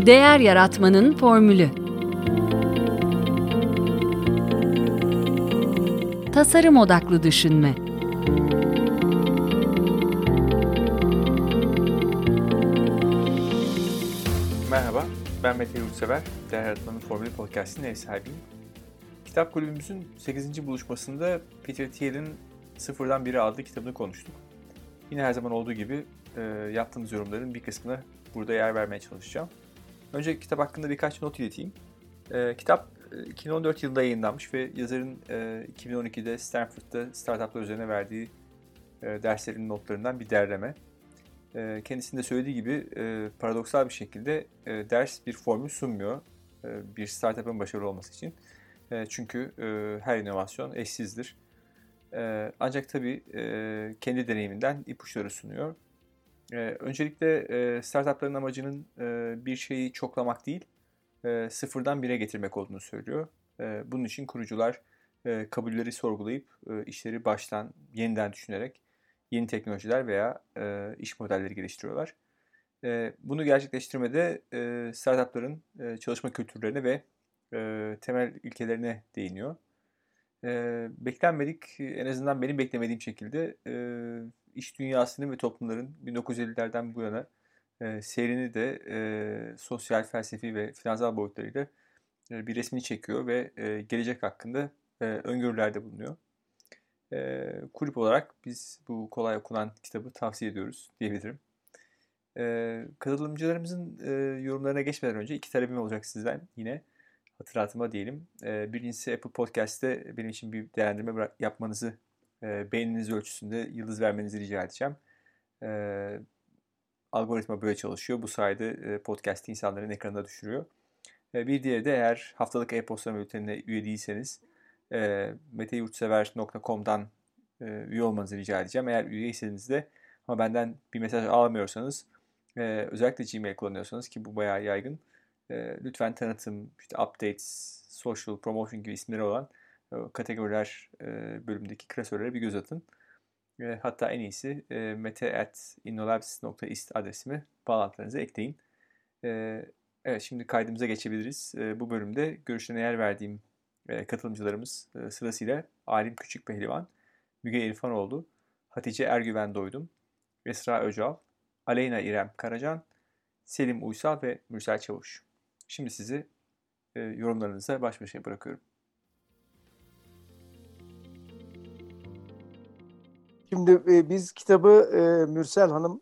Değer yaratmanın formülü. Tasarım odaklı düşünme. Merhaba, ben Mete Yurtsever. Değer Yaratmanın Formülü Podcast'ın ev sahibiyim. Kitap kulübümüzün 8. buluşmasında Peter Thiel'in Sıfırdan Bire adlı kitabını konuştuk. Yine her zaman olduğu gibi yaptığımız yorumların bir kısmına burada yer vermeye çalışacağım. Önce kitap hakkında birkaç not ileteyim. Kitap 2014 yılında yayınlanmış ve yazarın 2012'de Stanford'da startuplar üzerine verdiği derslerin notlarından bir derleme. Kendisinin de söylediği gibi paradoksal bir şekilde ders bir formül sunmuyor bir startup'ın başarılı olması için. Çünkü her inovasyon eşsizdir. Ancak tabii kendi deneyiminden ipuçları sunuyor. Öncelikle startupların amacının bir şeyi çoklamak değil, sıfırdan bire getirmek olduğunu söylüyor. Bunun için kurucular kabulleri sorgulayıp işleri baştan yeniden düşünerek yeni teknolojiler veya iş modelleri geliştiriyorlar. Bunu gerçekleştirmede startupların çalışma kültürlerine ve temel ilkelerine değiniyor. Beklenmedik, en azından benim beklemediğim şekilde iş dünyasının ve toplumların 1950'lerden bu yana seyrini de sosyal, felsefi ve finansal boyutlarıyla bir resmini çekiyor ve gelecek hakkında öngörülerde bulunuyor. Kulüp olarak biz bu kolay okunan kitabı tavsiye ediyoruz diyebilirim. Katılımcılarımızın yorumlarına geçmeden önce iki talebim olacak sizden yine hatırlatıma diyelim. Birincisi Apple Podcast'te benim için bir değerlendirme yapmanızı, beğeniniz ölçüsünde yıldız vermenizi rica edeceğim. Algoritma böyle çalışıyor. Bu sayede podcast'i insanların ekranına düşürüyor. Bir diğeri de eğer haftalık e-posta bültenine üye değilseniz meteyurtsever.com'dan üye olmanızı rica edeceğim. Eğer üyeyseniz de ama benden bir mesaj alamıyorsanız özellikle Gmail kullanıyorsanız ki bu bayağı yaygın. Lütfen tanıtım, işte updates, social, promotion gibi isimleri olan kategoriler bölümündeki klasörlere bir göz atın. Hatta en iyisi mete@innolabs.ist adresimi bağlantılarınıza ekleyin. Evet, şimdi kaydımıza geçebiliriz. Bu bölümde görüşlerine yer verdiğim katılımcılarımız sırasıyla Alim Küçükpehlivan, Müge İrfanoğlu, Hatice Ergüven Doydum, Esra Öcal, Aleyna İrem Karacan, Selim Uysal ve Mürsel Çavuş. Şimdi sizi yorumlarınıza baş başa bırakıyorum. Şimdi biz kitabı Mürsel Hanım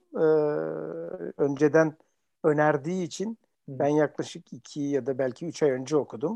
önceden önerdiği için ben yaklaşık 2 ya da belki 3 ay önce okudum.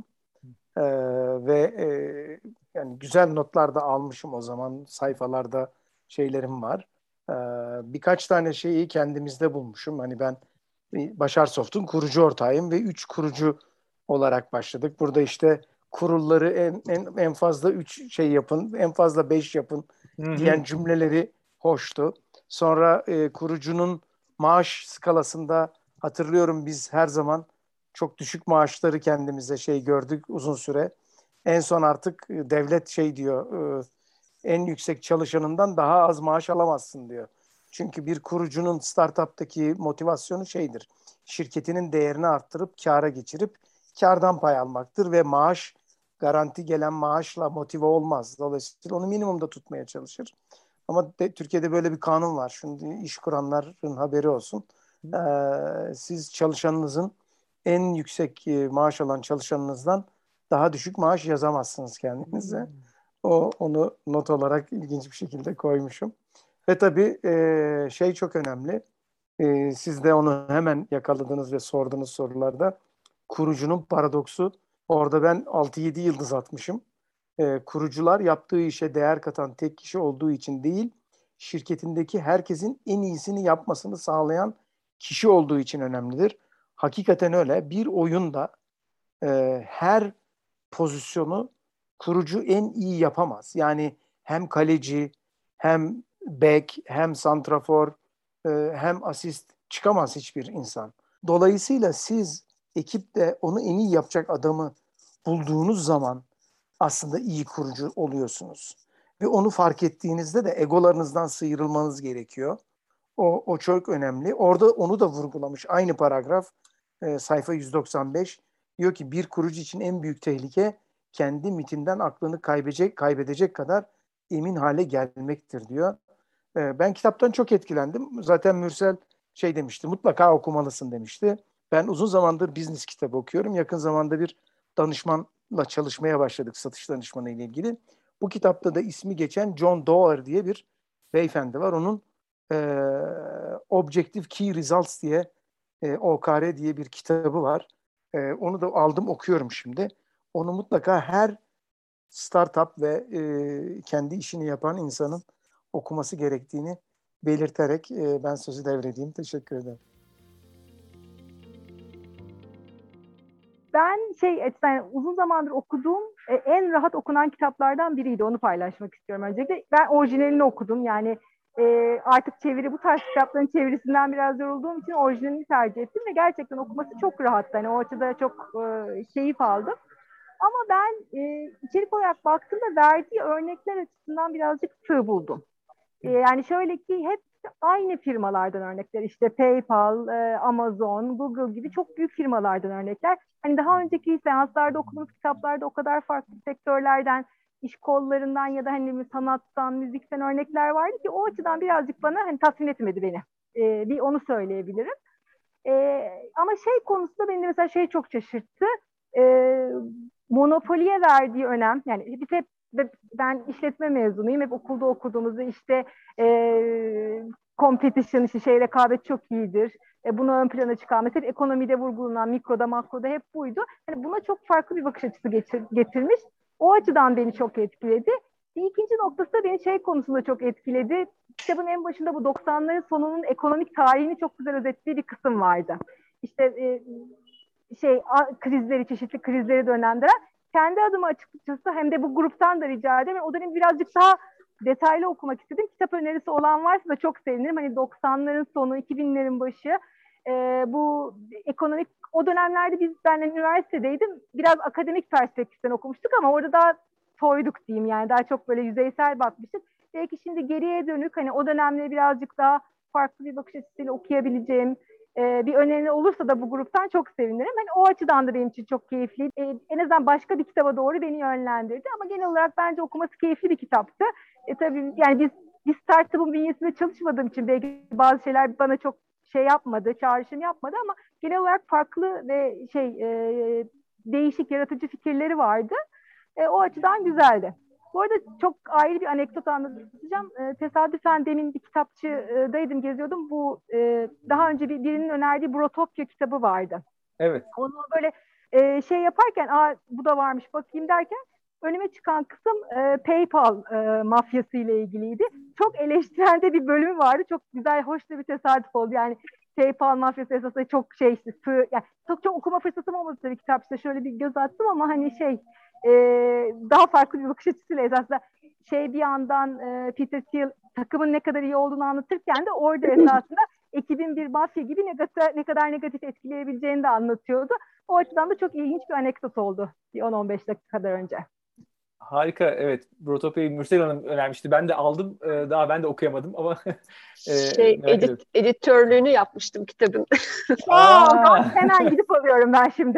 Ve yani güzel notlar da almışım o zaman. Sayfalarda şeylerim var. Birkaç tane şeyi kendimizde bulmuşum. Hani ben Başar Soft'un kurucu ortağıyım ve 3 kurucu olarak başladık. Burada işte kurulları en fazla 3 şey yapın, en fazla 5 yapın diyen cümleleri hoştu. Sonra kurucunun maaş skalasında hatırlıyorum biz her zaman çok düşük maaşları kendimize şey gördük uzun süre. En son artık devlet şey diyor, en yüksek çalışanından daha az maaş alamazsın diyor. Çünkü bir kurucunun startup'taki motivasyonu şeydir. Şirketinin değerini arttırıp kâra geçirip kârdan pay almaktır ve maaş garanti gelen maaşla motive olmaz. Dolayısıyla onu minimumda tutmaya çalışır. Ama Türkiye'de böyle bir kanun var. Şimdi iş kuranların haberi olsun. Siz çalışanınızın en yüksek maaş alan çalışanınızdan daha düşük maaş yazamazsınız kendinize. Onu not olarak ilginç bir şekilde koymuşum. Ve tabii şey çok önemli. Siz de onu hemen yakaladınız ve sorduğunuz sorularda. Kurucunun paradoksu. Orada ben 6-7 yıldız atmışım. Kurucular yaptığı işe değer katan tek kişi olduğu için değil, şirketindeki herkesin en iyisini yapmasını sağlayan kişi olduğu için önemlidir. Hakikaten öyle. Bir oyunda her pozisyonu kurucu en iyi yapamaz. Yani hem kaleci, hem bek, hem santrafor, hem asist çıkamaz hiçbir insan. Dolayısıyla siz ekipte onu en iyi yapacak adamı bulduğunuz zaman aslında iyi kurucu oluyorsunuz. Ve onu fark ettiğinizde de egolarınızdan sıyrılmanız gerekiyor. O çok önemli. Orada onu da vurgulamış aynı paragraf. sayfa 195 diyor ki bir kurucu için en büyük tehlike kendi mitinden aklını kaybedecek kadar emin hale gelmektir diyor. Ben kitaptan çok etkilendim. Zaten Mürsel şey demişti, mutlaka okumalısın demişti. Ben uzun zamandır business kitabı okuyorum. Yakın zamanda bir danışmanla çalışmaya başladık, satış danışmanı ile ilgili. Bu kitapta da ismi geçen John Doerr diye bir beyefendi var. Onun Objective Key Results diye OKR diye bir kitabı var. Onu da aldım, okuyorum şimdi. Onu mutlaka her startup ve kendi işini yapan insanın okuması gerektiğini belirterek ben sözü devredeyim. Teşekkür ederim. Ben yani uzun zamandır okuduğum en rahat okunan kitaplardan biriydi. Onu paylaşmak istiyorum öncelikle. Ben orijinalini okudum. Yani artık bu tarz kitapların çevirisinden biraz yorulduğum için orijinalini tercih ettim ve gerçekten okuması çok rahattı. Hani o açıda çok keyif aldım. Ama ben içerik olarak baktığımda verdiği örnekler açısından birazcık sığ buldum. Yani şöyle ki hep aynı firmalardan örnekler, işte PayPal, Amazon, Google gibi çok büyük firmalardan örnekler. Hani daha önceki seanslarda okuduğumuz kitaplarda o kadar farklı sektörlerden, iş kollarından ya da hani sanattan, müzikten örnekler vardı ki o açıdan birazcık bana hani tatmin etmedi beni. Bir onu söyleyebilirim. Ama konusunda beni de mesela çok şaşırttı. Monopoliye verdiği önem, yani biz hep, ben işletme mezunuyum, hep okulda okuduğumuzda işte competition, işte rekabet çok iyidir. Bunu ön plana çıkan, mesela ekonomide vurgulanan, mikroda makroda hep buydu. Yani buna çok farklı bir bakış açısı getirmiş. O açıdan beni çok etkiledi. Bir ikinci noktası da beni konusunda çok etkiledi. Kitabın en başında bu 90'ların sonunun ekonomik tarihini çok güzel özetlediği bir kısım vardı. İşte krizleri, çeşitli krizleri dönemdiren, kendi adıma açıkçası hem de bu gruptan da rica ederim. O dönem birazcık daha detaylı okumak istedim. Kitap önerisi olan varsa da çok sevinirim. Hani 90'ların sonu, 2000'lerin başı bu ekonomik, o dönemlerde ben üniversitedeydim. Biraz akademik perspektiften okumuştuk ama orada daha toyduk diyeyim, yani daha çok böyle yüzeysel bakmıştık. Belki şimdi geriye dönük hani o dönemleri birazcık daha farklı bir bakış açısıyla okuyabileceğim bir öneri olursa da bu gruptan çok sevinirim. Hani o açıdan da benim için çok keyifli. En azından başka bir kitaba doğru beni yönlendirdi. Ama genel olarak bence okuması keyifli bir kitaptı. Tabii yani biz startup'ın bünyesinde çalışmadığım için belki bazı şeyler bana çok yapmadı, çağrışım yapmadı ama genel olarak farklı ve değişik, yaratıcı fikirleri vardı. O açıdan güzeldi. Bu arada çok ayrı bir anekdot anlatacağım. Tesadüfen demin bir kitapçıdaydım, geziyordum. Bu daha önce birinin önerdiği Brotopya kitabı vardı. Evet. Onu böyle yaparken, bu da varmış bakayım derken önüme çıkan kısım PayPal mafyası ile ilgiliydi. Çok eleştirel de bir bölümü vardı. Çok güzel, hoş da bir tesadüf oldu. Yani PayPal mafyası esasında çok yani çok okuma fırsatım olmadı tabii kitapçıda. Şöyle bir göz attım ama hani daha farklı bir bakış açısıyla esasında bir yandan Peter Thiel takımın ne kadar iyi olduğunu anlatırken de orada esasında ekibin bir mafya gibi ne kadar negatif etkileyebileceğini de anlatıyordu. O açıdan da çok ilginç bir anekdot oldu bir 10-15 dakika kadar önce. Harika, evet. Brotopya'yı Mürsel Hanım önermişti. Ben de aldım. Daha ben de okuyamadım ama editörlüğünü yapmıştım kitabın. Hemen gidip alıyorum ben şimdi.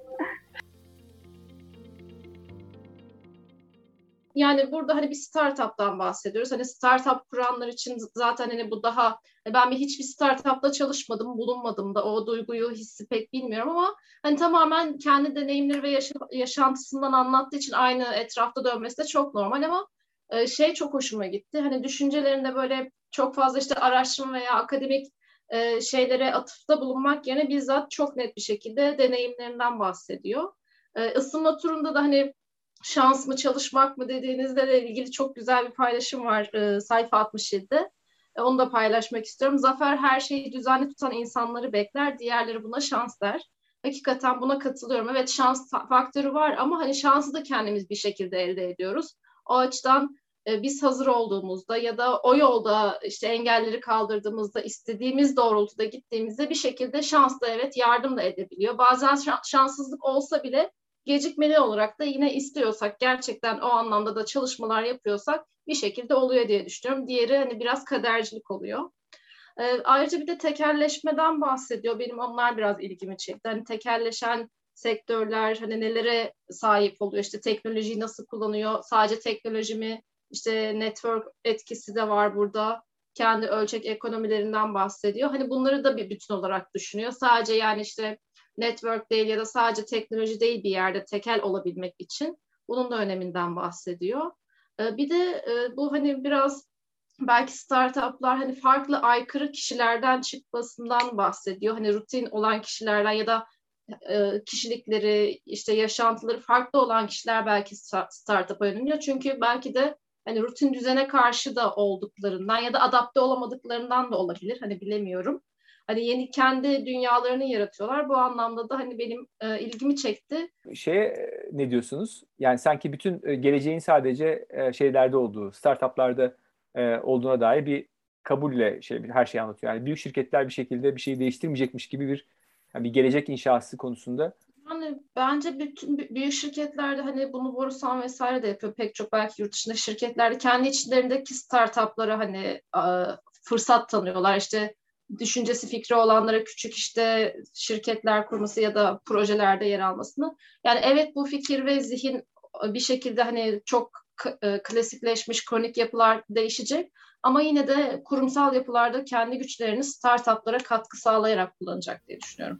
Yani burada hani bir startup'tan bahsediyoruz. Hani startup kuranlar için zaten hani bu daha, ben hiçbir startup'ta çalışmadım, bulunmadım da o duyguyu, hissi pek bilmiyorum ama hani tamamen kendi deneyimleri ve yaşantısından anlattığı için aynı etrafta dönmesi de çok normal ama çok hoşuma gitti. Hani düşüncelerinde böyle çok fazla işte araştırma veya akademik şeylere atıfta bulunmak yerine bizzat çok net bir şekilde deneyimlerinden bahsediyor. Isınma turunda da hani şans mı çalışmak mı dediğinizle ilgili çok güzel bir paylaşım var sayfa 67'de. Onu da paylaşmak istiyorum. Zafer her şeyi düzenli tutan insanları bekler, diğerleri buna şans der. Hakikaten buna katılıyorum. Evet, şans faktörü var ama hani şansı da kendimiz bir şekilde elde ediyoruz. O açıdan biz hazır olduğumuzda ya da o yolda işte engelleri kaldırdığımızda, istediğimiz doğrultuda gittiğimizde bir şekilde şans da evet yardım da edebiliyor. Bazen şanssızlık olsa bile gecikmeli olarak da yine istiyorsak, gerçekten o anlamda da çalışmalar yapıyorsak bir şekilde oluyor diye düşünüyorum. Diğeri hani biraz kadercilik oluyor. Ayrıca bir de tekelleşmeden bahsediyor. Benim onlar biraz ilgimi çekti. Hani tekelleşen sektörler hani nelere sahip oluyor? İşte teknolojiyi nasıl kullanıyor? Sadece teknoloji mi? İşte network etkisi de var burada. Kendi ölçek ekonomilerinden bahsediyor. Hani bunları da bir bütün olarak düşünüyor. Sadece yani işte network değil ya da sadece teknoloji değil bir yerde tekel olabilmek için. Bunun da öneminden bahsediyor. Bir de bu hani biraz belki startuplar hani farklı aykırı kişilerden çıkmasından bahsediyor. Hani rutin olan kişilerden ya da kişilikleri, işte yaşantıları farklı olan kişiler belki startup'a yöneliyor. Çünkü belki de hani rutin düzene karşı da olduklarından ya da adapte olamadıklarından da olabilir. Hani bilemiyorum. Hani yeni kendi dünyalarını yaratıyorlar. Bu anlamda da hani benim ilgimi çekti. Ne diyorsunuz? Yani sanki bütün geleceğin sadece şeylerde olduğu, startuplarda olduğuna dair bir kabulle her şeyi anlatıyor. Yani büyük şirketler bir şekilde bir şeyi değiştirmeyecekmiş gibi bir gelecek inşası konusunda. Yani bence bütün büyük şirketlerde hani bunu Borusan vesaire de yapıyor. Pek çok belki yurt dışında şirketlerde kendi içlerindeki startuplara hani fırsat tanıyorlar. İşte düşüncesi fikri olanlara küçük işte şirketler kurması ya da projelerde yer almasını. Yani evet bu fikir ve zihin bir şekilde hani çok klasikleşmiş kronik yapılar değişecek. Ama yine de kurumsal yapılarda kendi güçlerini startuplara katkı sağlayarak kullanacak diye düşünüyorum.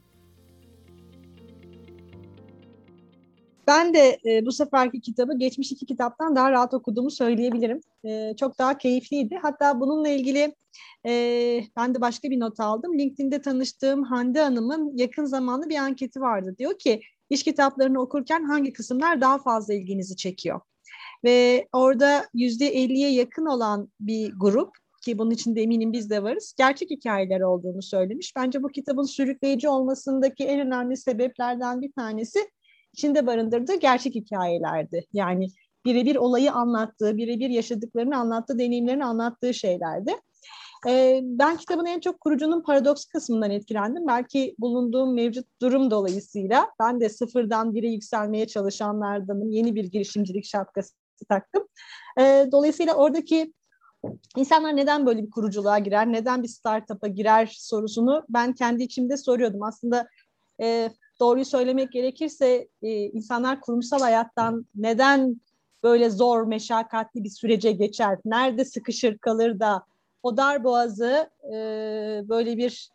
Ben de bu seferki kitabı geçmiş iki kitaptan daha rahat okuduğumu söyleyebilirim. Çok daha keyifliydi. Hatta bununla ilgili ben de başka bir not aldım. LinkedIn'de tanıştığım Hande Hanım'ın yakın zamanlı bir anketi vardı. Diyor ki iş kitaplarını okurken hangi kısımlar daha fazla ilginizi çekiyor? Ve orada %50'ye yakın olan bir grup, ki bunun içinde eminim biz de varız, gerçek hikayeler olduğunu söylemiş. Bence bu kitabın sürükleyici olmasındaki en önemli sebeplerden bir tanesi içinde barındırdığı gerçek hikayelerdi. Yani birebir olayı anlattığı, birebir yaşadıklarını anlattığı, deneyimlerini anlattığı şeylerdi. Ben kitabın en çok kurucunun paradoks kısmından etkilendim. Belki bulunduğum mevcut durum dolayısıyla ben de sıfırdan bire yükselmeye çalışanlardanım. Yeni bir girişimcilik şapkası taktım. Dolayısıyla oradaki İnsanlar neden böyle bir kuruculuğa girer, neden bir startup'a girer sorusunu ben kendi içimde soruyordum. Aslında doğruyu söylemek gerekirse insanlar kurumsal hayattan neden böyle zor, meşakkatli bir sürece geçer? Nerede sıkışır kalır da o darboğazı böyle bir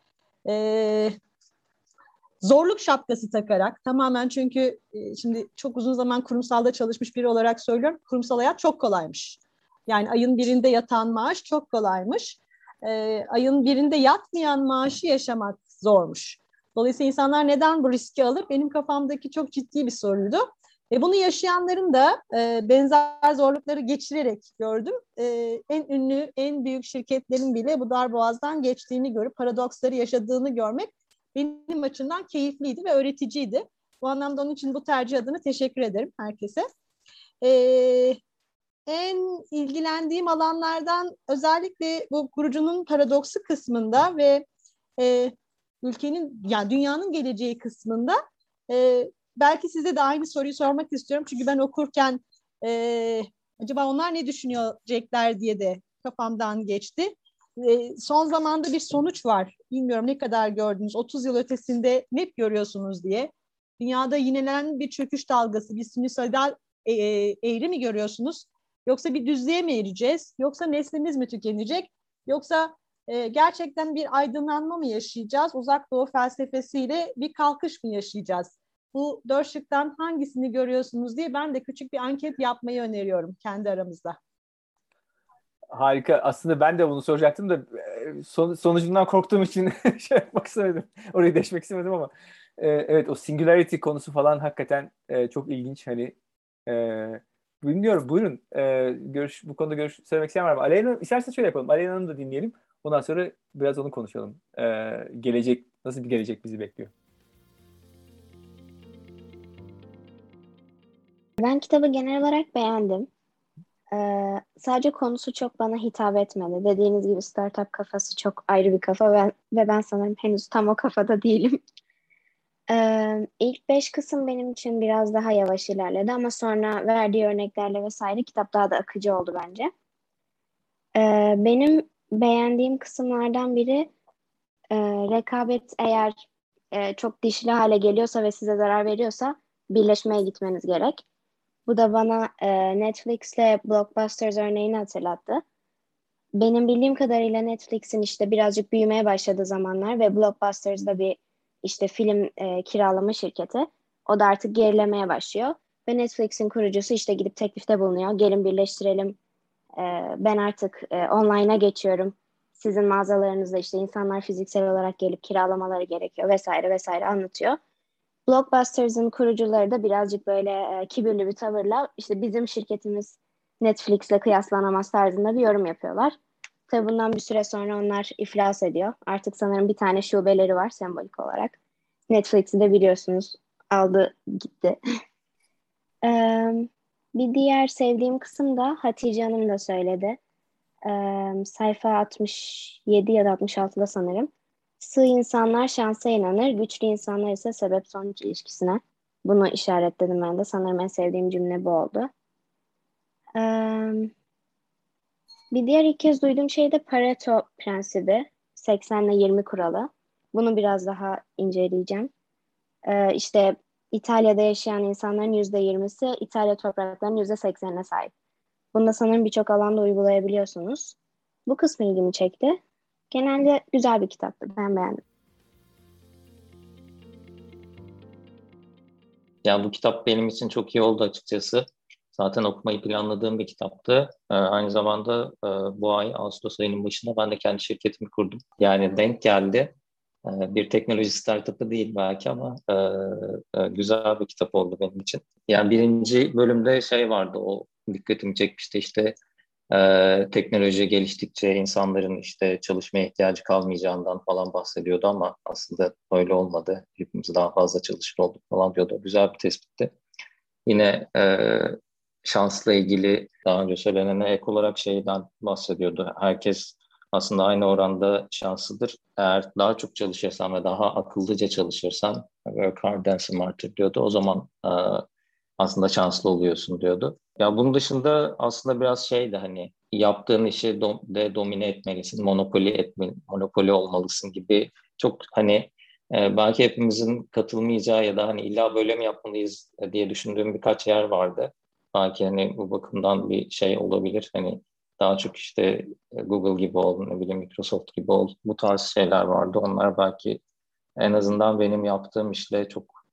zorluk şapkası takarak tamamen, çünkü şimdi çok uzun zaman kurumsalda çalışmış biri olarak söylüyorum, kurumsal hayat çok kolaymış. Yani ayın birinde yatan maaş çok kolaymış. Ayın birinde yatmayan maaşı yaşamak zormuş. Dolayısıyla insanlar neden bu riski alır? Benim kafamdaki çok ciddi bir soruydu. Bunu yaşayanların da benzer zorlukları geçirerek gördüm. En ünlü, en büyük şirketlerin bile bu darboğazdan geçtiğini görüp paradoksları yaşadığını görmek benim açımdan keyifliydi ve öğreticiydi. Bu anlamda onun için bu tercih adına teşekkür ederim herkese. En ilgilendiğim alanlardan özellikle bu kurucunun paradoksu kısmında ve ülkenin, yani dünyanın geleceği kısmında belki size de aynı soruyu sormak istiyorum. Çünkü ben okurken acaba onlar ne düşünecekler diye de kafamdan geçti. Son zamanda bir sonuç var. Bilmiyorum ne kadar gördünüz. 30 yıl ötesinde net görüyorsunuz diye. Dünyada yinelenen bir çöküş dalgası, bir sinüsoidal eğri mi görüyorsunuz? Yoksa bir düzlüğe mi ereceğiz? Yoksa neslimiz mi tükenecek? Yoksa gerçekten bir aydınlanma mı yaşayacağız? Uzak Doğu felsefesiyle bir kalkış mı yaşayacağız? Bu dört şıktan hangisini görüyorsunuz diye ben de küçük bir anket yapmayı öneriyorum kendi aramızda. Harika. Aslında ben de bunu soracaktım da sonucundan korktuğum için şey yapmak istemedim. Orayı deşmek istemedim ama evet, o singularity konusu falan hakikaten çok ilginç. Hani bilmiyorum. Buyurun. Bu konuda görüş söylemek isteyen var mı? Aleyna, istersen şöyle yapalım. Aleyna'nı da dinleyelim. Ondan sonra biraz onu konuşalım. Gelecek, nasıl bir gelecek bizi bekliyor? Ben kitabı genel olarak beğendim. Sadece konusu çok bana hitap etmedi. Dediğiniz gibi startup kafası çok ayrı bir kafa ve ben sanırım henüz tam o kafada değilim. İlk 5 kısım benim için biraz daha yavaş ilerledi ama sonra verdiği örneklerle vesaire kitap daha da akıcı oldu bence. Benim beğendiğim kısımlardan biri rekabet eğer çok dişli hale geliyorsa ve size zarar veriyorsa birleşmeye gitmeniz gerek. Bu da bana Netflix'le Blockbusters örneğini hatırlattı. Benim bildiğim kadarıyla Netflix'in işte birazcık büyümeye başladığı zamanlar ve Blockbusters'da bir işte film kiralama şirketi. O da artık gerilemeye başlıyor. Ve Netflix'in kurucusu işte gidip teklifte bulunuyor. Gelin birleştirelim. Ben artık online'a geçiyorum. Sizin mağazalarınızda işte insanlar fiziksel olarak gelip kiralamaları gerekiyor vesaire vesaire anlatıyor. Blockbusters'ın kurucuları da birazcık böyle kibirli bir tavırla işte bizim şirketimiz Netflix'le kıyaslanamaz tarzında bir yorum yapıyorlar. Tabii bundan bir süre sonra onlar iflas ediyor. Artık sanırım bir tane şubeleri var sembolik olarak. Netflix'i de biliyorsunuz aldı gitti. Bir diğer sevdiğim kısım da Hatice Hanım da söyledi. Sayfa 67 ya da 66'da sanırım. Sığ insanlar şansa inanır, güçlü insanlar ise sebep-sonuç ilişkisine. Bunu işaretledim ben de. Sanırım en sevdiğim cümle bu oldu. Bir diğer ilk kez duyduğum şey de Pareto prensibi. 80 ile 20 kuralı. Bunu biraz daha inceleyeceğim. İşte İtalya'da yaşayan insanların %20'si İtalya topraklarının %80'ine sahip. Bunu da sanırım birçok alanda uygulayabiliyorsunuz. Bu kısmı ilgimi çekti. Genelde güzel bir kitaptı. Ben beğendim. Ya bu kitap benim için çok iyi oldu açıkçası. Zaten okumayı planladığım bir kitaptı. Aynı zamanda bu ay Ağustos ayının başında ben de kendi şirketimi kurdum. Yani denk geldi. Bir teknoloji startup'ı değil belki ama güzel bir kitap oldu benim için. Yani birinci bölümde şey vardı, o dikkatimi çekmişti işte teknoloji geliştikçe insanların işte çalışmaya ihtiyacı kalmayacağından falan bahsediyordu ama aslında öyle olmadı. Hepimiz daha fazla çalışır olduk falan diyordu. Güzel bir tespitti. Yine şansla ilgili daha önce söylenene ek olarak şeyden bahsediyordu. Herkes aslında aynı oranda şanslıdır. Eğer daha çok çalışırsan ve daha akıllıca çalışırsan work hard and smarter diyordu. O zaman aslında şanslı oluyorsun diyordu. Ya bunun dışında aslında biraz şey de hani yaptığın işi de domine etmelisin, monopoli olmalısın gibi çok hani belki hepimizin katılmayacağı ya da hani illa böyle mi yapmalıyız diye düşündüğüm birkaç yer vardı. Belki hani bu bakımdan bir şey olabilir. Hani daha çok işte Google gibi ol, ne bileyim Microsoft gibi ol. Bu tarz şeyler vardı. Onlar belki en azından benim yaptığım işle çok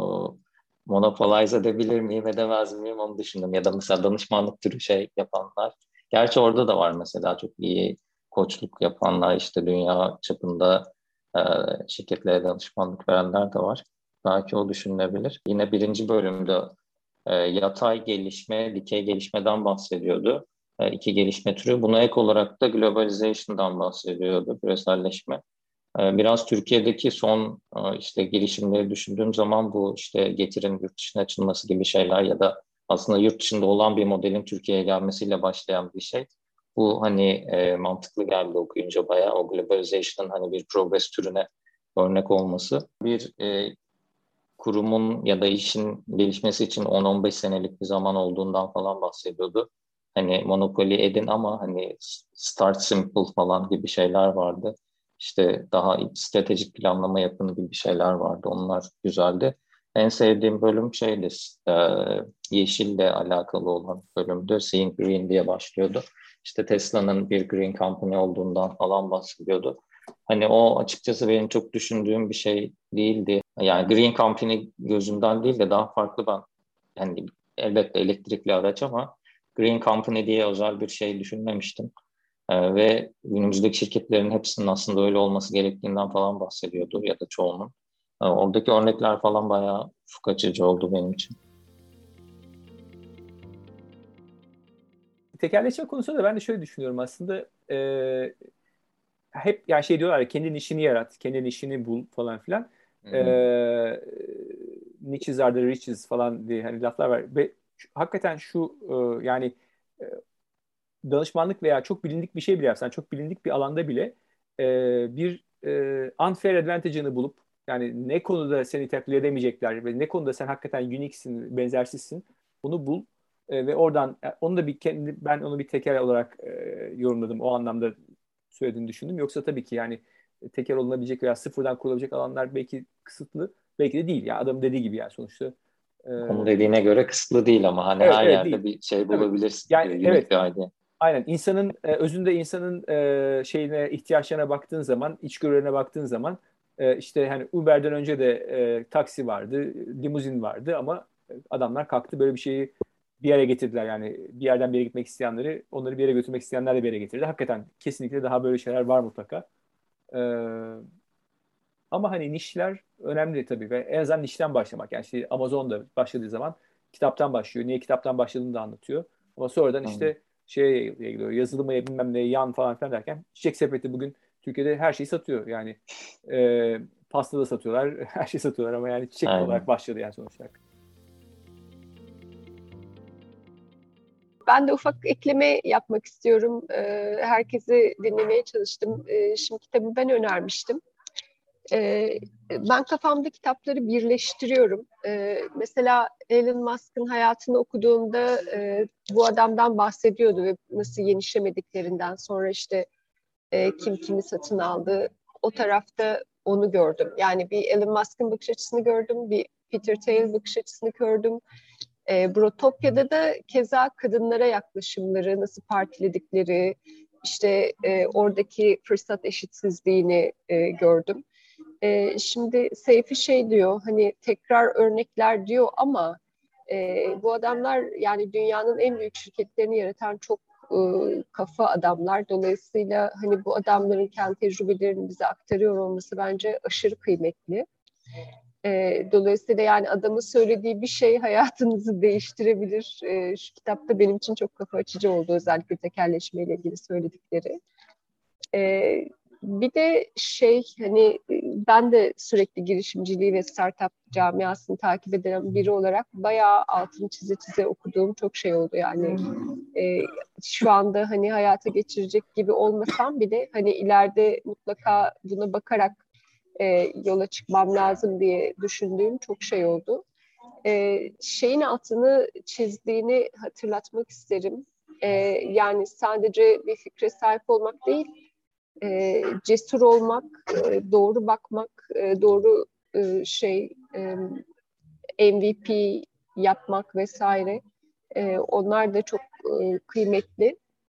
monopolize edebilir miyim, edemez miyim onu düşündüm. Ya da mesela danışmanlık türü şey yapanlar. Gerçi orada da var mesela çok iyi koçluk yapanlar, işte dünya çapında e, şirketlere danışmanlık verenler de var. Belki o düşünülebilir. Yine birinci bölümde yatay gelişme, dikey gelişmeden bahsediyordu. İki gelişme türü. Buna ek olarak da globalization'dan bahsediyordu, küreselleşme. Biraz Türkiye'deki son işte girişimleri düşündüğüm zaman bu işte getirin yurt dışına açılması gibi şeyler ya da aslında yurt dışında olan bir modelin Türkiye'ye gelmesiyle başlayan bir şey. Bu hani mantıklı geldi okuyunca bayağı, o globalization'ın hani bir progress türüne örnek olması. Bir kurumun ya da işin gelişmesi için 10-15 senelik bir zaman olduğundan falan bahsediyordu. Hani monopoli edin ama hani start simple falan gibi şeyler vardı. İşte daha stratejik planlama yapın gibi şeyler vardı. Onlar güzeldi. En sevdiğim bölüm şeydi, yeşille alakalı olan bölümdü. Seeing Green diye başlıyordu. İşte Tesla'nın bir green company olduğundan falan bahsediyordu. Hani o açıkçası benim çok düşündüğüm bir şey değildi. Yani Green Company gözünden değil de daha farklı, ben yani elbette elektrikli araç ama Green Company diye özel bir şey düşünmemiştim. Ve günümüzdeki şirketlerin hepsinin aslında öyle olması gerektiğinden falan bahsediyordu ya da çoğunun. Oradaki örnekler falan bayağı ufuk açıcı oldu benim için. Tekelleşme konusunda da ben de şöyle düşünüyorum aslında. Hep yani şey diyorlar ya, kendin işini yarat, kendin işini bul falan filan. Niches are the riches falan diye hani laflar var. Ve hakikaten şu yani danışmanlık veya çok bilindik bir şey bile yapsan, çok bilindik bir alanda bile bir unfair advantage'ını bulup, yani ne konuda seni taklit edemeyecekler ve ne konuda sen hakikaten unique'sin, benzersizsin, bunu bul ve oradan onu da bir kendi, ben onu bir tekel olarak yorumladım o anlamda söylediğini düşündüm. Yoksa tabii ki yani teker olunabilecek veya sıfırdan kurulabilecek alanlar belki kısıtlı, belki de değil. Ya adamın dediği gibi yani sonuçta. Onun dediğine göre kısıtlı değil ama hani Evet, her evet, yerde değil. bir şey Tabii. bulabilirsin Yani diyor. evet. Unique bir idea. Aynen. Özünde insanın şeyine, ihtiyaçlarına baktığın zaman, içgörülerine baktığın zaman işte hani Uber'den önce de taksi vardı, limuzin vardı ama adamlar kalktı böyle bir şeyi bir yere getirdiler. Yani bir yerden bir yere gitmek isteyenleri, onları bir yere götürmek isteyenler de bir yere getirdi. Hakikaten kesinlikle daha böyle şeyler var mutlaka. E, Ama hani nişler önemli tabii ve en azından nişten başlamak. Yani işte Amazon'da başladığı zaman kitaptan başlıyor. Niye kitaptan başladığını da anlatıyor. Ama sonradan işte şeye gidiyor. Yazılıma bilmem ne yan falan filan derken Çiçek Sepeti bugün Türkiye'de her şeyi satıyor. Yani pasta da satıyorlar. Her şeyi satıyorlar ama yani çiçek Aynen. olarak başladı yani sonuçta. Ben de ufak ekleme yapmak istiyorum. Herkesi dinlemeye çalıştım. Şimdi kitabı ben önermiştim. Ben kafamda kitapları birleştiriyorum. Mesela Elon Musk'ın hayatını okuduğumda bu adamdan bahsediyordu ve nasıl yenişemediklerinden sonra işte kim kimi satın aldı. O tarafta onu gördüm. Yani bir Elon Musk'ın bakış açısını gördüm, bir Peter Thiel bakış açısını gördüm. Brotopya'da da keza kadınlara yaklaşımları, nasıl partiledikleri, işte oradaki fırsat eşitsizliğini gördüm. Şimdi Seyfi şey diyor, hani tekrar örnekler diyor ama bu adamlar yani dünyanın en büyük şirketlerini yaratan çok kafa adamlar. Dolayısıyla hani bu adamların kendi tecrübelerini bize aktarıyor olması bence aşırı kıymetli. Dolayısıyla yani adamın söylediği bir şey hayatınızı değiştirebilir. Şu kitapta benim için çok kafa açıcı oldu, özellikle tekelleşmeyle ilgili söyledikleri. Bir de hani ben de sürekli girişimciliği ve startup camiasını takip eden biri olarak bayağı altını çize okuduğum çok şey oldu yani. Şu anda hani hayata geçirecek gibi olmasam bile hani ileride mutlaka buna bakarak yola çıkmam lazım diye düşündüğüm çok şey oldu. Şeyin altını çizdiğini hatırlatmak isterim. Yani sadece bir fikre sahip olmak değil, cesur olmak, doğru bakmak, doğru MVP yapmak vesaire. Onlar da çok kıymetli.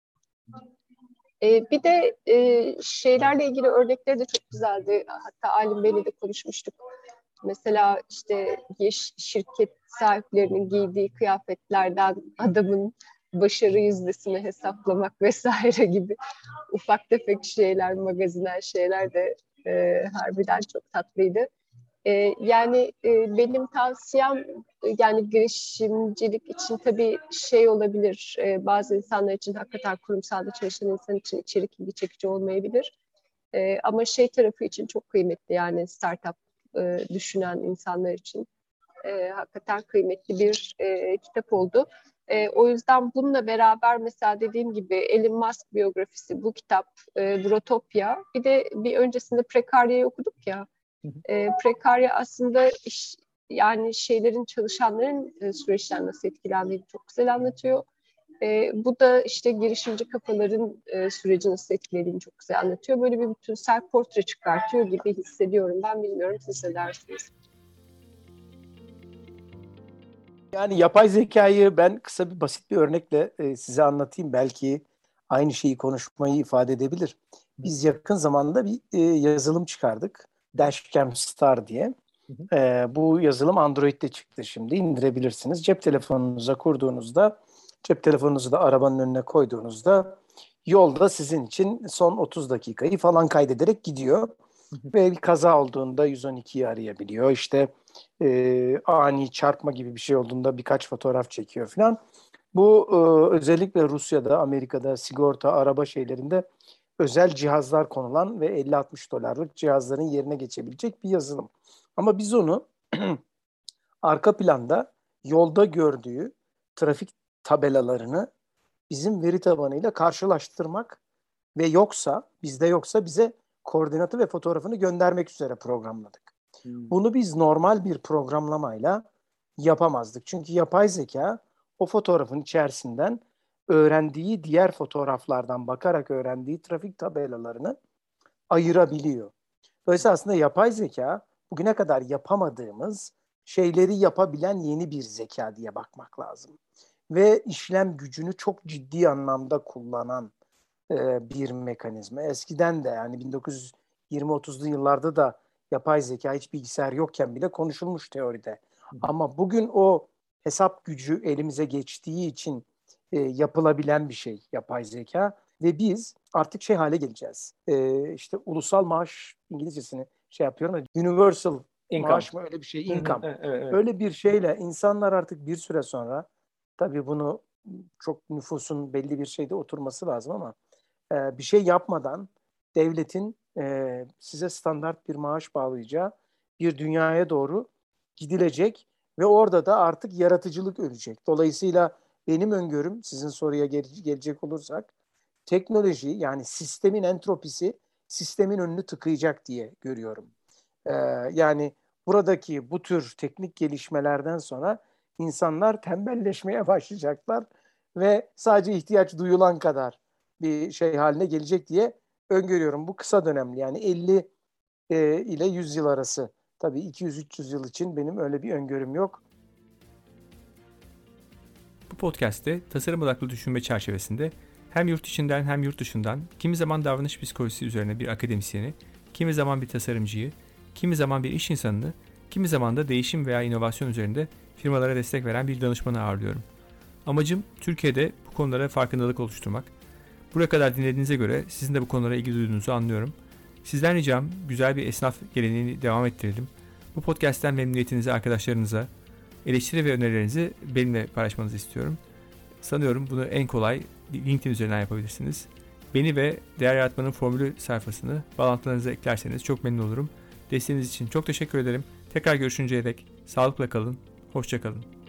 Bir de şeylerle ilgili örnekleri de çok güzeldi. Hatta Alim Bey'le de konuşmuştuk. Mesela işte şirket sahiplerinin giydiği kıyafetlerden adamın başarı yüzdesini hesaplamak vesaire gibi ufak tefek şeyler, magazinel şeyler de harbiden çok tatlıydı. Yani benim tavsiyem yani girişimcilik için tabii şey olabilir. Bazı insanlar için hakikaten kurumsalda çalışan insan için içerik ilgi çekici olmayabilir. Ama şey tarafı için çok kıymetli yani startup düşünen insanlar için hakikaten kıymetli bir kitap oldu. O yüzden bununla beraber mesela dediğim gibi Elon Musk biyografisi, bu kitap, Brotopya, bir de bir öncesinde Prekarya'yı okuduk ya. Prekarya aslında yani çalışanların süreçten nasıl etkilendiğini çok güzel anlatıyor. Bu da işte girişimci kafaların süreci nasıl etkilediğini çok güzel anlatıyor. Böyle bir bütünsel portre çıkartıyor gibi hissediyorum. Ben bilmiyorum, siz ne dersiniz? Yani yapay zekayı ben kısa basit bir örnekle size anlatayım. Belki aynı şeyi konuşmayı ifade edebilir. Biz yakın zamanda bir yazılım çıkardık. Dashcam Star diye. Bu yazılım Android'de çıktı şimdi. İndirebilirsiniz. Cep telefonunuza kurduğunuzda, cep telefonunuzu da arabanın önüne koyduğunuzda yolda sizin için son 30 dakikayı falan kaydederek gidiyor. Ve bir kaza olduğunda 112'yi arayabiliyor. İşte ani çarpma gibi bir şey olduğunda birkaç fotoğraf çekiyor falan. Bu özellikle Rusya'da, Amerika'da sigorta, araba şeylerinde özel cihazlar konulan ve 50-60 dolarlık cihazların yerine geçebilecek bir yazılım. Ama biz onu arka planda yolda gördüğü trafik tabelalarını bizim veri tabanıyla karşılaştırmak ve bizde yoksa bize koordinatı ve fotoğrafını göndermek üzere programladık. Bunu biz normal bir programlamayla yapamazdık. Çünkü yapay zeka o fotoğrafın içerisinden öğrendiği diğer fotoğraflardan bakarak öğrendiği trafik tabelalarını ayırabiliyor. Dolayısıyla aslında yapay zeka bugüne kadar yapamadığımız şeyleri yapabilen yeni bir zeka diye bakmak lazım. Ve işlem gücünü çok ciddi anlamda kullanan bir mekanizma. Eskiden de yani 1920-30'lu yıllarda da yapay zeka hiç bilgisayar yokken bile konuşulmuş teoride. Ama bugün o hesap gücü elimize geçtiği için yapılabilen bir şey yapay zeka ve biz artık şey hale geleceğiz. İşte ulusal maaş, İngilizcesini şey yapıyorum, universal income. Maaş mı öyle bir şey, income. Evet. Öyle bir şeyle insanlar artık bir süre sonra, tabii bunu çok nüfusun belli bir şeyde oturması lazım ama bir şey yapmadan devletin size standart bir maaş bağlayacağı bir dünyaya doğru gidilecek ve orada da artık yaratıcılık ölecek. Dolayısıyla benim öngörüm, sizin soruya gelecek olursak, teknoloji yani sistemin entropisi sistemin önünü tıkayacak diye görüyorum. Yani buradaki bu tür teknik gelişmelerden sonra insanlar tembelleşmeye başlayacaklar ve sadece ihtiyaç duyulan kadar bir şey haline gelecek diye öngörüyorum. Bu kısa dönemli yani 50 ile 100 yıl arası. Tabii 200-300 yıl için benim öyle bir öngörüm yok. Bu podcast'te tasarım odaklı düşünme çerçevesinde hem yurt içinden hem yurt dışından kimi zaman davranış psikolojisi üzerine bir akademisyeni, kimi zaman bir tasarımcıyı, kimi zaman bir iş insanını, kimi zaman da değişim veya inovasyon üzerinde firmalara destek veren bir danışmanı ağırlıyorum. Amacım Türkiye'de bu konulara farkındalık oluşturmak. Buraya kadar dinlediğinize göre sizin de bu konulara ilgi duyduğunuzu anlıyorum. Sizden ricam güzel bir esnaf geleneğini devam ettirelim. Bu podcast'ten memnuniyetinizi arkadaşlarınıza, eleştiri ve önerilerinizi benimle paylaşmanızı istiyorum. Sanıyorum bunu en kolay LinkedIn üzerinden yapabilirsiniz. Beni ve Değer Yaratmanın Formülü sayfasını bağlantılarınıza eklerseniz çok memnun olurum. Desteğiniz için çok teşekkür ederim. Tekrar görüşünceye dek sağlıkla kalın, hoşça kalın.